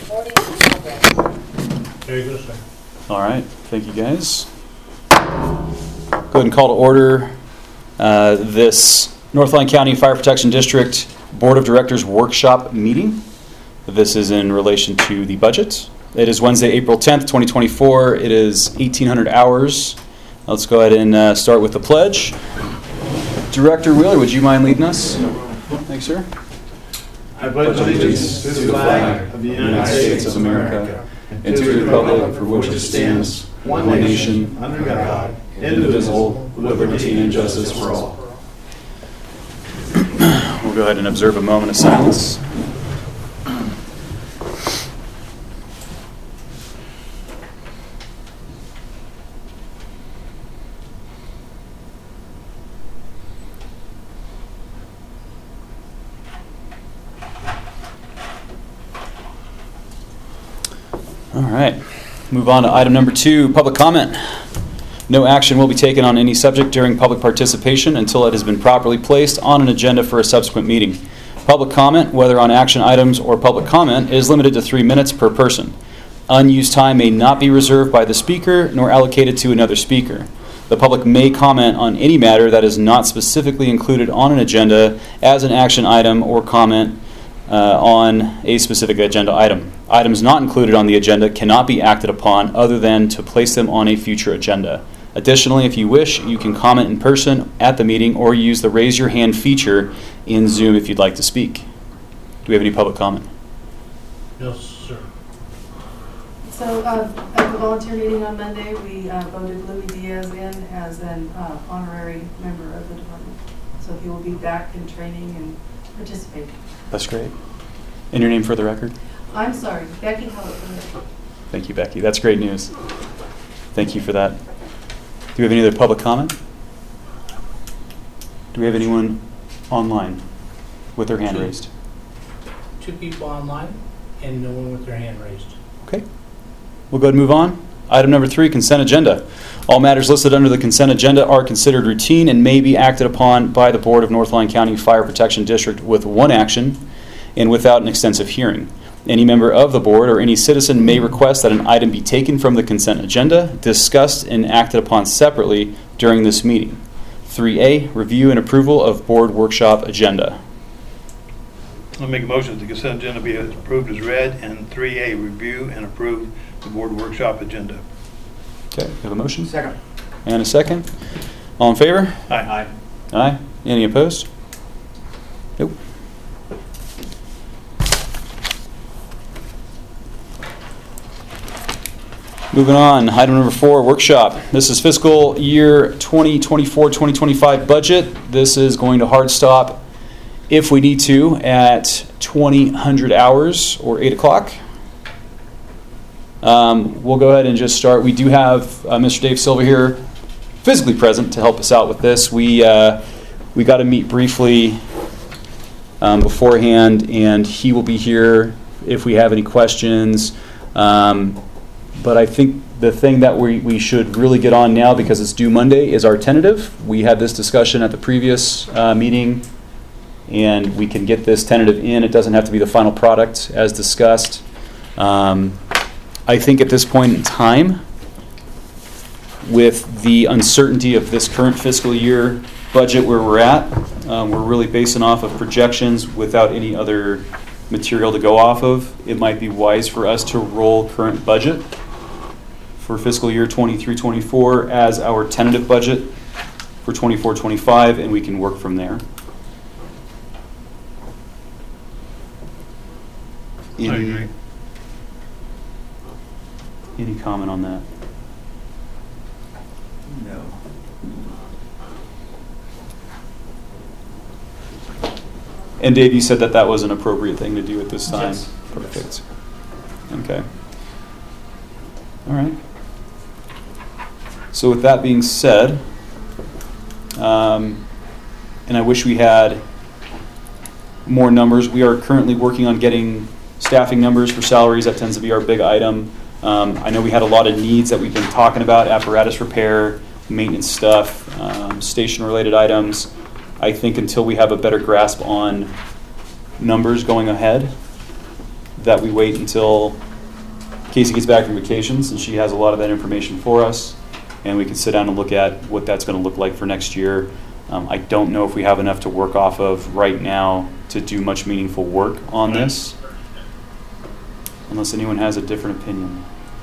Recording in progress. There you go, sir. All right, thank you guys. Go ahead and call to order this Northline County Fire Protection District Board of Directors workshop meeting. This is in relation to the budget. It is Wednesday, April 10th, 2024. It is 1800 hours. Let's go ahead and start with the pledge. Director Wheeler, would you mind leading us? Thanks, sir. I pledge allegiance to the flag of the United States of America and to the republic for which it stands, one nation, under God, indivisible, with liberty and justice for all. We'll go ahead and observe a moment of silence. All right, move on to item number 2, public comment. No action will be taken on any subject during public participation until it has been properly placed on an agenda for a subsequent meeting. Public comment, whether on action items or public comment, is limited to 3 minutes per person. Unused time may not be reserved by the speaker nor allocated to another speaker. The public may comment on any matter that is not specifically included on an agenda as an action item or comment on a specific agenda item. Items not included on the agenda cannot be acted upon other than to place them on a future agenda. Additionally, if you wish, you can comment in person at the meeting or use the raise your hand feature in Zoom if you'd like to speak. Do we have any public comment? Yes, sir. So at the volunteer meeting on Monday, we voted Louis Diaz in as an honorary member of the department. So he will be back in training and participating. That's great. And your name for the record? I'm sorry, Becky Howard. Thank you, Becky. That's great news. Thank you for that. Do we have any other public comment? Do we have anyone online with their hand raised? 2 people online and no one with their hand raised. Okay. We'll go ahead and move on. Item number 3, consent agenda. All matters listed under the consent agenda are considered routine and may be acted upon by the Board of Northline County Fire Protection District with one action and without an extensive hearing. Any member of the board or any citizen may request that an item be taken from the consent agenda, discussed and acted upon separately during this meeting. 3A, review and approval of board workshop agenda. I'll make a motion that the consent agenda be approved as read, and 3A, review and approve the board workshop agenda. Okay, we have a motion? Second. And a second. All in favor? Aye. Aye. Any opposed? Nope. Moving on, item number 4, workshop. This is fiscal year 2024-2025 budget. This is going to hard stop, if we need to, at 2000 hours or 8 o'clock. We'll go ahead and just start. We do have Mr. Dave Silva here physically present to help us out with this. We got to meet briefly beforehand, and he will be here if we have any questions. But I think the thing that we should really get on now, because it's due Monday, is our tentative. We had this discussion at the previous meeting, and we can get this tentative in. It doesn't have to be the final product as discussed. I think at this point in time, with the uncertainty of this current fiscal year budget where we're at, we're really basing off of projections without any other material to go off of. It might be wise for us to roll current budget for fiscal year 23-24 as our tentative budget for 24-25, and we can work from there. I agree. Any comment on that? No. And Dave, you said that was an appropriate thing to do at this time? Yes. Perfect. Okay. All right. So with that being said, and I wish we had more numbers. We are currently working on getting staffing numbers for salaries. That tends to be our big item. I know we had a lot of needs that we've been talking about: apparatus repair, maintenance stuff, station-related items. I think until we have a better grasp on numbers going ahead, that we wait until Casey gets back from vacations, and she has a lot of that information for us, and we can sit down and look at what that's going to look like for next year. I don't know if we have enough to work off of right now to do much meaningful work on this, unless anyone has a different opinion.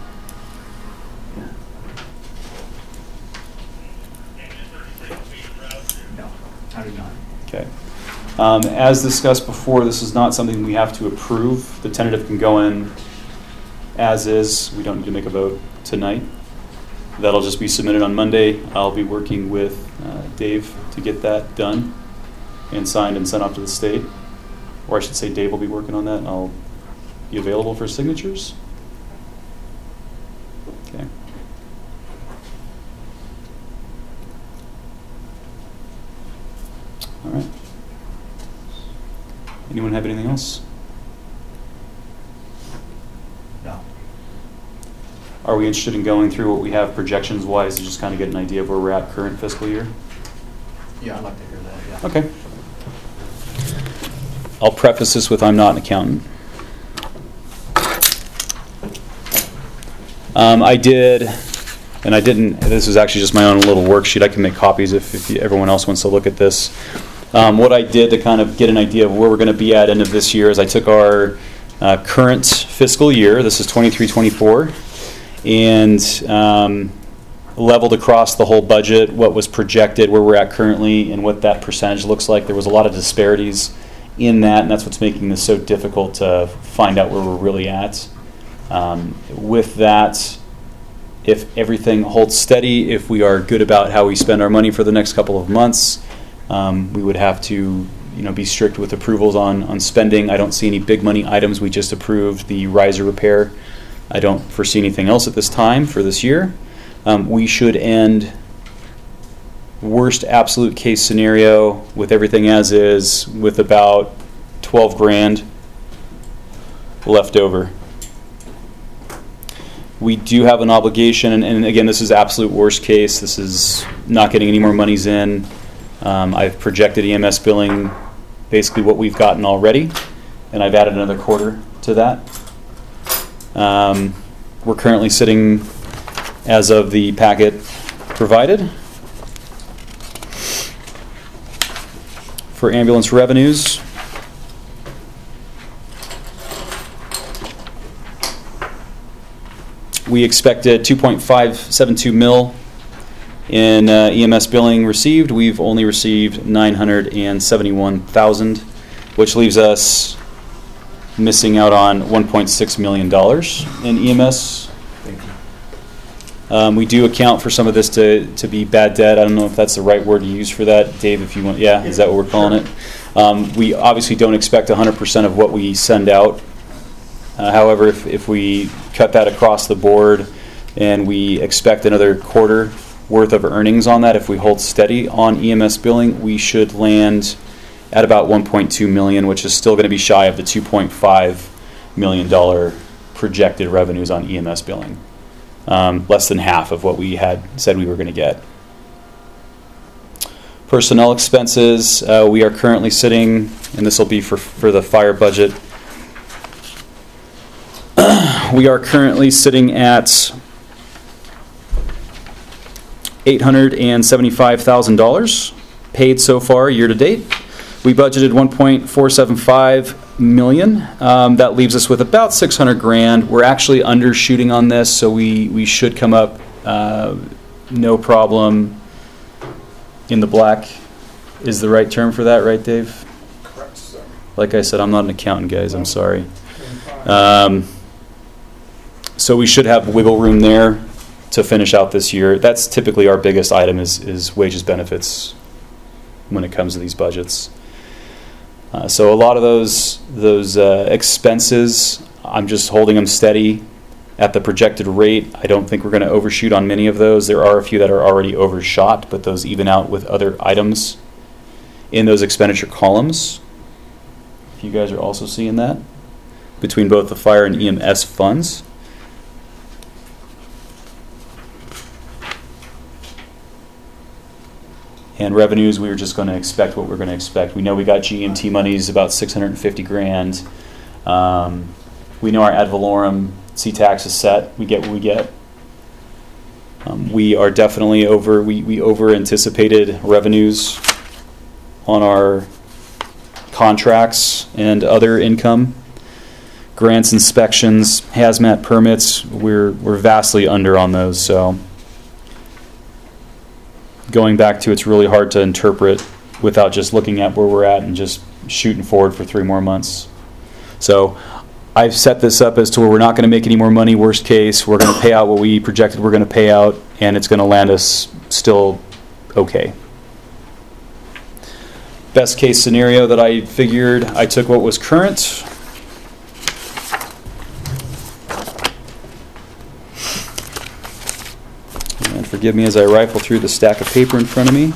No, I do not. Okay. As discussed before, this is not something we have to approve. The tentative can go in as is. We don't need to make a vote tonight. That'll just be submitted on Monday. I'll be working with Dave to get that done and signed and sent off to the state. Or I should say Dave will be working on that, and I'll be available for signatures. Okay. All right. Anyone have anything else? No. Are we interested in going through what we have projections-wise to just kind of get an idea of where we're at current fiscal year? Yeah, I'd like to hear that, yeah. Okay. I'll preface this with I'm not an accountant. I did, and I didn't, this is actually just my own little worksheet. I can make copies if everyone else wants to look at this. What I did to kind of get an idea of where we're going to be at end of this year is I took our current fiscal year, this is 23-24, and leveled across the whole budget what was projected, where we're at currently, and what that percentage looks like. There was a lot of disparities in that, and that's what's making this so difficult to find out where we're really at. With that, if everything holds steady, if we are good about how we spend our money for the next couple of months, we would have to be strict with approvals on spending. I don't see any big money items. We just approved the riser repair. I don't foresee anything else at this time for this year. We should end, worst absolute case scenario with everything as is, with about 12 grand left over. We do have an obligation, and again, this is absolute worst case. This is not getting any more monies in. I've projected EMS billing basically what we've gotten already, and I've added another quarter to that. We're currently sitting, as of the packet provided, for ambulance revenues. We expected 2.572 mil in EMS billing received. We've only received 971,000, which leaves us missing out on $1.6 million in EMS. Thank you. We do account for some of this to be bad debt. I don't know if that's the right word to use for that. Dave, if you want, yeah, is that what we're calling it? We obviously don't expect 100% of what we send out. However, if we cut that across the board and we expect another quarter worth of earnings on that, if we hold steady on EMS billing, we should land at about 1.2 million, which is still going to be shy of the $2.5 million projected revenues on EMS billing. Less than half of what we had said we were going to get. Personnel expenses, we are currently sitting, and this will be for the fire budget, we are currently sitting at $875,000 paid so far year to date. We budgeted 1.475 million. That leaves us with about 600 grand. We're actually undershooting on this, so we should come up no problem in the black. Is the right term for that, right, Dave? Correct, sir. Like I said, I'm not an accountant, guys. I'm sorry. So we should have wiggle room there to finish out this year. That's typically our biggest item is wages, benefits when it comes to these budgets. So a lot of those expenses, I'm just holding them steady at the projected rate. I don't think we're going to overshoot on many of those. There are a few that are already overshot, but those even out with other items in those expenditure columns. If you guys are also seeing that between both the fire and EMS funds. And revenues, we were just going to expect what we're going to expect. We know we got GMT monies, about 650 grand. We know our ad valorem C-tax is set. We get what we get. We are definitely we over anticipated revenues on our contracts and other income. Grants, inspections, hazmat permits, we're vastly under on those. So going back to, it's really hard to interpret without just looking at where we're at and just shooting forward for 3 more months. So I've set this up as to where we're not going to make any more money. Worst case, we're going to pay out what we projected we're going to pay out, and it's going to land us still okay. Best case scenario that I figured, I took what was current. And forgive me as I rifle through the stack of paper in front of me.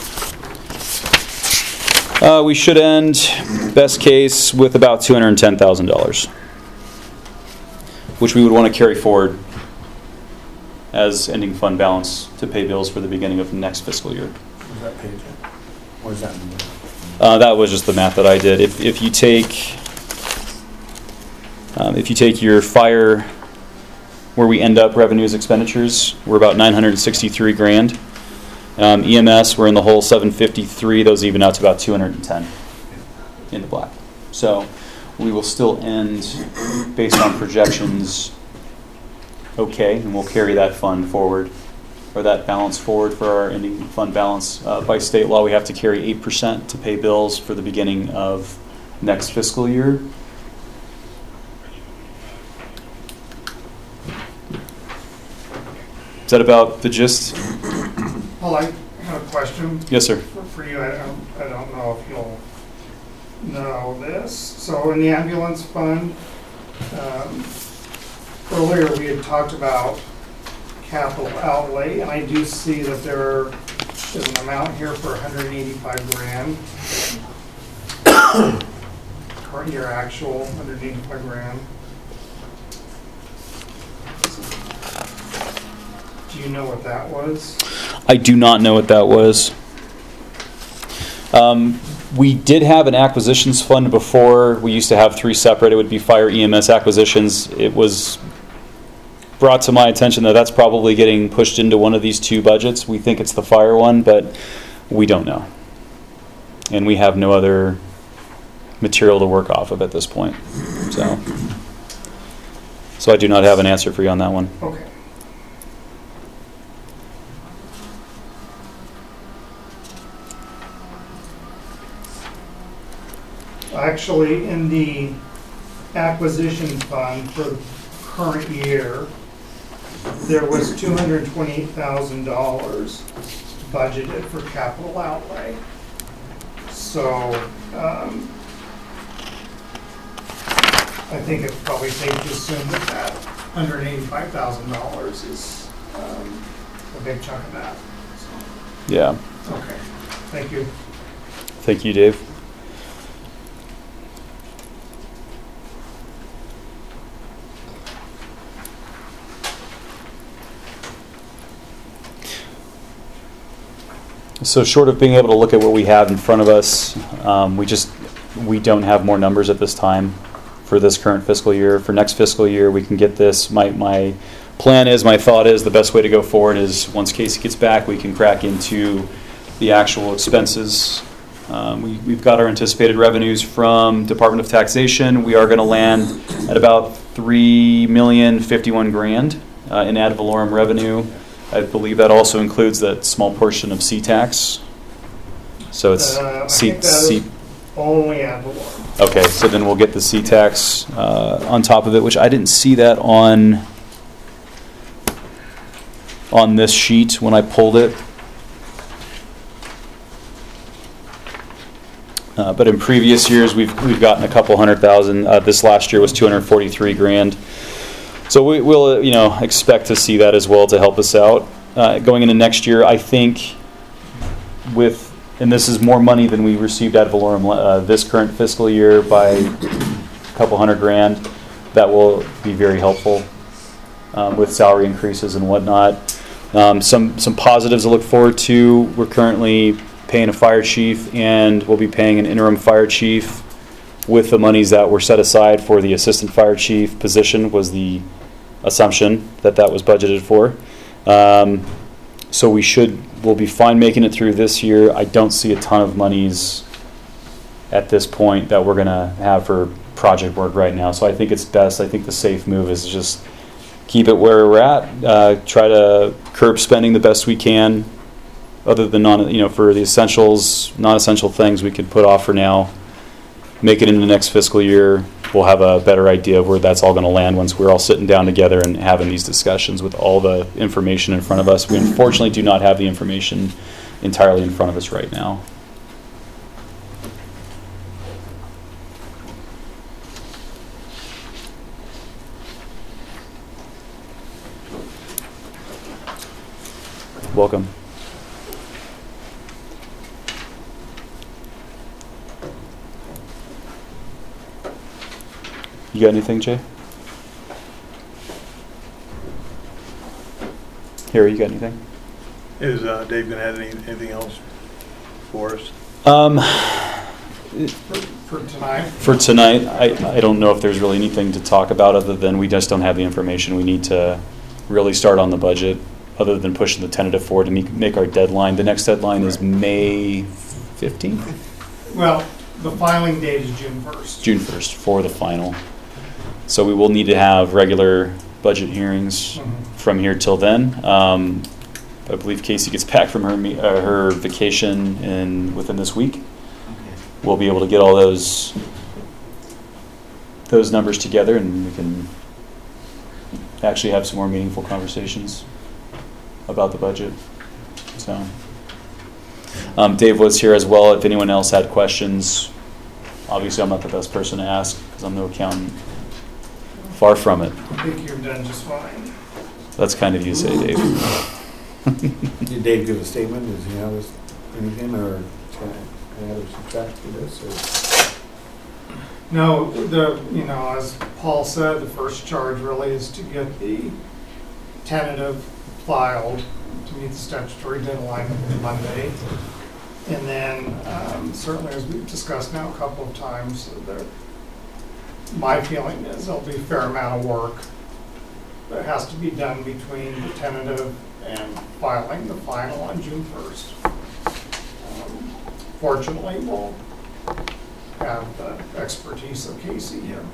We should end, best case, with about $210,000, which we would want to carry forward as ending fund balance to pay bills for the beginning of next fiscal year. What does that page at? What does that mean? That was just the math that I did. If you take your fire, where we end up revenues expenditures, we're about $963,000. EMS, we're in the hole 753. Those even out to about 210 in the black. So we will still end, based on projections, okay, and we'll carry that fund forward, or that balance forward for our ending fund balance. By state law, we have to carry 8% to pay bills for the beginning of next fiscal year. Is that about the gist? Well, I have a question. Yes, sir. For you. I don't know if you'll know this. So in the ambulance fund, earlier we had talked about capital outlay, and I do see that there is an amount here for $185,000. Current year actual, $185,000. Do you know what that was? I do not know what that was. We did have an acquisitions fund before. We used to have 3 separate. It would be fire, EMS, acquisitions. It was brought to my attention that that's probably getting pushed into one of these 2 budgets. We think it's the fire one, but we don't know. And we have no other material to work off of at this point. So I do not have an answer for you on that one. Okay. Actually, in the acquisition fund for the current year, there was $228,000 budgeted for capital outlay. So I think it's probably safe to assume that $185,000 is a big chunk of that. So, Yeah. okay, thank you. Thank you, Dave. So short of being able to look at what we have in front of us, we don't have more numbers at this time for this current fiscal year. For next fiscal year, we can get this. My thought is the best way to go forward is once Casey gets back, we can crack into the actual expenses. We've got our anticipated revenues from Department of Taxation. We are going to land at about $3,051,000 in ad valorem revenue. I believe that also includes that small portion of C-tax. So it's I think that is only ad valorem. Okay, so then we'll get the C-tax on top of it, which I didn't see that on this sheet when I pulled it. But in previous years, we've gotten a couple $100,000. This last year was $243,000. So we'll expect to see that as well to help us out going into next year. I think and this is more money than we received ad valorem this current fiscal year by a couple $100,000. That will be very helpful with salary increases and whatnot. Some positives to look forward to. We're currently paying a fire chief, and we'll be paying an interim fire chief with the monies that were set aside for the assistant fire chief position was the assumption that that was budgeted for. So we'll be fine making it through this year. I don't see a ton of monies at this point that we're gonna have for project work right now. So I think it's best, I think the safe move is just keep it where we're at, try to curb spending the best we can, other than for the essentials, non-essential things we could put off for now. Make it into the next fiscal year. We'll have a better idea of where that's all going to land once we're all sitting down together and having these discussions with all the information in front of us. We unfortunately do not have the information entirely in front of us right now. Welcome. You got anything, Jay? Harry, you got anything? Is Dave going to add anything else for us? For tonight. For tonight, I don't know if there's really anything to talk about other than we just don't have the information. We need to really start on the budget, other than pushing the tentative forward to make our deadline. The next deadline is May 15th? Well, the filing date is June 1st. June 1st for the final. So we will need to have regular budget hearings from here till then. I believe Casey gets back from her vacation within this week. We'll be able to get all those numbers together, and we can actually have some more meaningful conversations about the budget. So, Dave was here as well. If anyone else had questions, obviously I'm not the best person to ask because I'm no accountant. Far from it. I think you've done just fine. That's kind of you to say, Dave. Did Dave give a statement? Does he have anything, or can I add or subtract to this? Or? No, as Paul said, the first charge really is to get the tentative filed to meet the statutory deadline of Monday. And then certainly, as we've discussed now a couple of times, my feeling is there'll be a fair amount of work that has to be done between the tentative and filing the final on June 1st. Fortunately, we'll have the expertise of Casey here.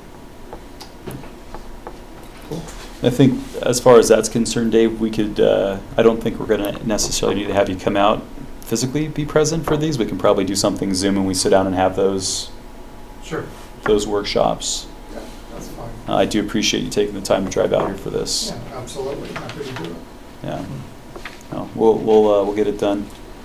I think as far as that's concerned, Dave, we could, I don't think we're going to necessarily need to have you come out physically be present for these. We can probably do something Zoom and we sit down and have those workshops. Yeah, that's fine. I do appreciate you taking the time to drive out here for this. Yeah, absolutely. Happy to do it. Yeah. No, we'll get it done.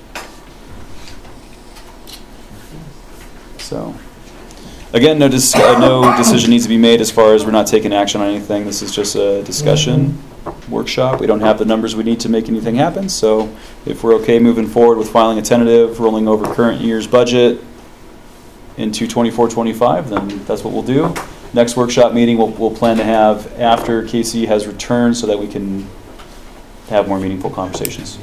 So, again, no decision needs to be made as far as we're not taking action on anything. This is just a discussion workshop. We don't have the numbers we need to make anything happen. So, if we're okay moving forward with filing a tentative, rolling over current year's budget into 24-25, then that's what we'll do. Next workshop meeting we'll plan to have after Casey has returned so that we can have more meaningful conversations.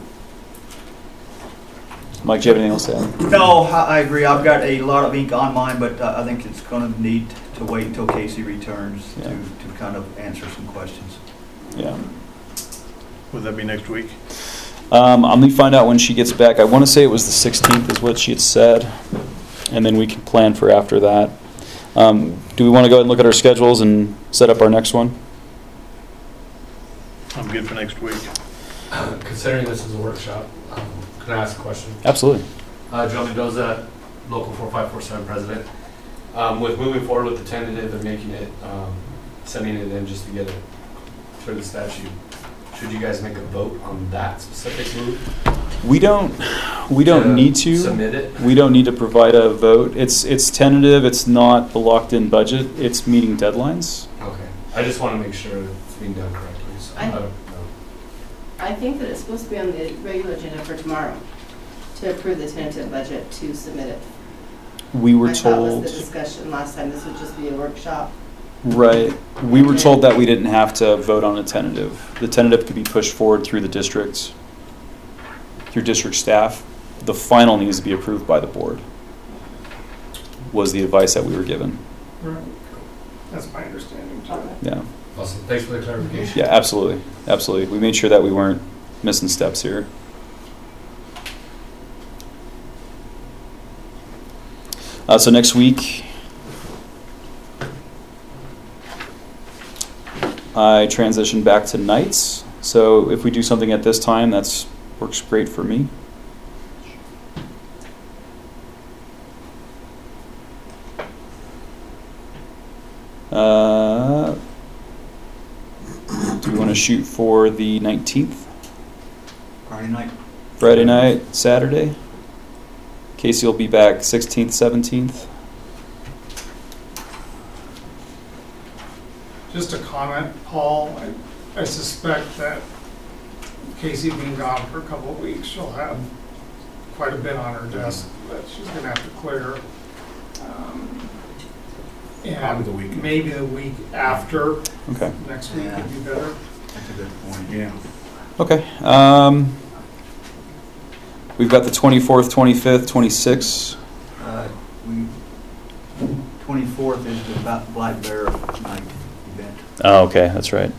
Mike, do you have anything else to add? No, I agree. I've got a lot of ink on mine, but I think it's going to need to wait until Casey returns to kind of answer some questions. Yeah. Would that be next week? I'm going to find out when she gets back. I want to say it was the 16th is what she had said, and then we can plan for after that. Do we want to go ahead and look at our schedules and set up our next one? I'm good for next week. Considering this is a workshop, can I ask a question? Absolutely. Joe Mendoza, Local 4547 President. With moving forward with the tentative and making it, sending it in just to get it for the statute, should you guys make a vote on that specific move? We don't need to submit it. We don't need to provide a vote. It's tentative. It's not a locked-in budget. It's meeting deadlines. Okay. I just want to make sure it's being done correctly. So I don't know. I think that it's supposed to be on the regular agenda for tomorrow to approve the tentative budget to submit it. We were I thought told. was the discussion last time. This would just be a workshop. Right. We were told that we didn't have to vote on a tentative. The tentative could be pushed forward through the district, through district staff. The final needs to be approved by the board. was the advice that we were given. Right. That's my understanding too. Yeah. Awesome, thanks for the clarification. Yeah, absolutely. Absolutely. We made sure that we weren't missing steps here. So next week, I transition back to nights. So if we do something at this time, that's works great for me. Do we want to shoot for the 19th? Friday night. Friday night, Saturday? Casey will be back 16th, 17th. Just a comment, Paul, I suspect that Casey being gone for a couple of weeks, she'll have quite a bit on her desk that she's gonna have to clear. Probably the week. And maybe the week after, Okay. next week would be better. That's a good point. Yeah. Okay. We've got the 24th, 25th, 26th. 24th is the Black Bear night event. Oh, okay, that's right.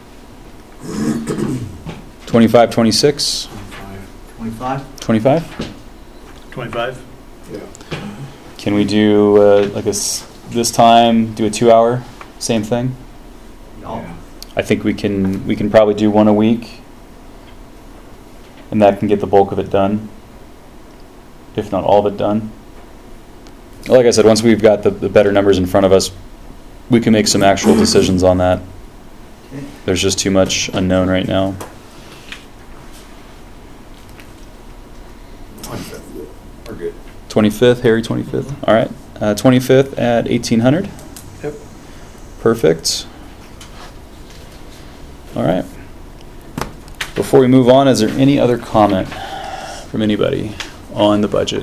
25, 26, 25? 25? 25? Yeah. Can we do this time, do a 2-hour, same thing? No. I think we can probably do one a week, and that can get the bulk of it done, if not all of it done. Like I said, once we've got the better numbers in front of us, we can make some actual decisions on that. Okay. There's just too much unknown right now. 25th. We're good. 25th, Harry, 25th. All right. 25th at 1800. Yep. Perfect. All right. Before we move on, is there any other comment from anybody on the budget?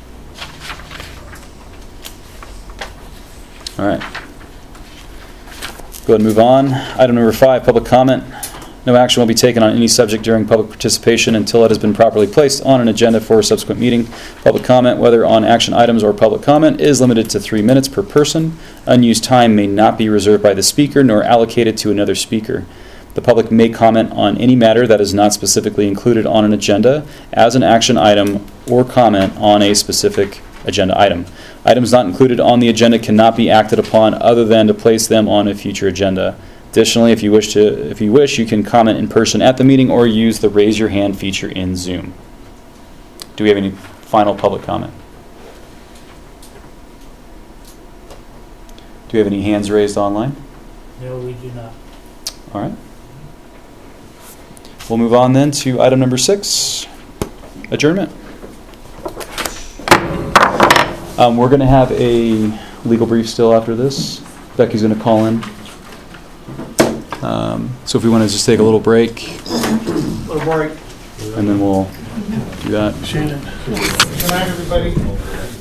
All right. Go ahead and move on. Item number 5, public comment. No action will be taken on any subject during public participation until it has been properly placed on an agenda for a subsequent meeting. Public comment, whether on action items or public comment, is limited to 3 minutes per person. Unused time may not be reserved by the speaker nor allocated to another speaker. The public may comment on any matter that is not specifically included on an agenda as an action item or comment on a specific agenda item. Items not included on the agenda cannot be acted upon other than to place them on a future agenda. Additionally, if you wish, you can comment in person at the meeting or use the raise your hand feature in Zoom. Do we have any final public comment? Do we have any hands raised online? No, we do not. All right. We'll move on then to item number 6, adjournment. We're going to have a legal brief still after this. Becky's going to call in. So if we want to just take a little break. Little break. And then we'll do that. Good night, everybody.